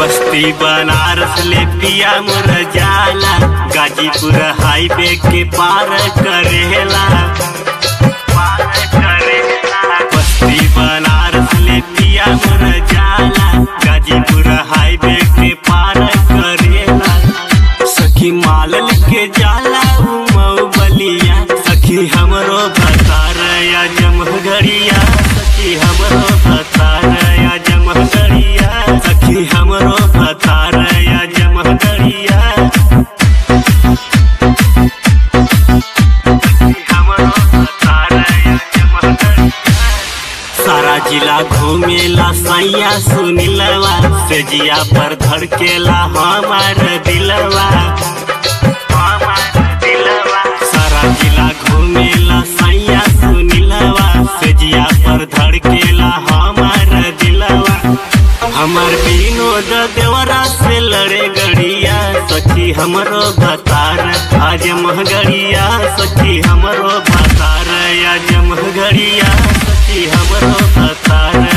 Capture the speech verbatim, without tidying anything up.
बस्ती बनारस ले पिया मोर जाला, गाजीपुर हाईवे के पार करेला पार करेला। बस्ती बनारस ले पिया मोर जाला, गाजीपुर हाईवे के पार करेला। सखी माल के जाला मऊ बलिया, सखी हमरो भतार या जमघड़िया, सखी हमरो भतार या जमघड़िया, सखी हमरो भतार या जमघड़िया, सखी हमरो भतार या जमघड़िया। सारा जिला घूमेला सैया सुनिलवा, सेजिया पर धड़केला हमार दिलवा हमार दिलवा। सारा जिला घूमेला सैया सुनिलवा, सेजिया पर धड़केला हमार दिलवा। हमार विनोद देवरा से लड़े गड़िया, सखी हमरो भतार आज महगड़िया, सखी हमरो भतार या जमघड़िया, सखी हमरो भतार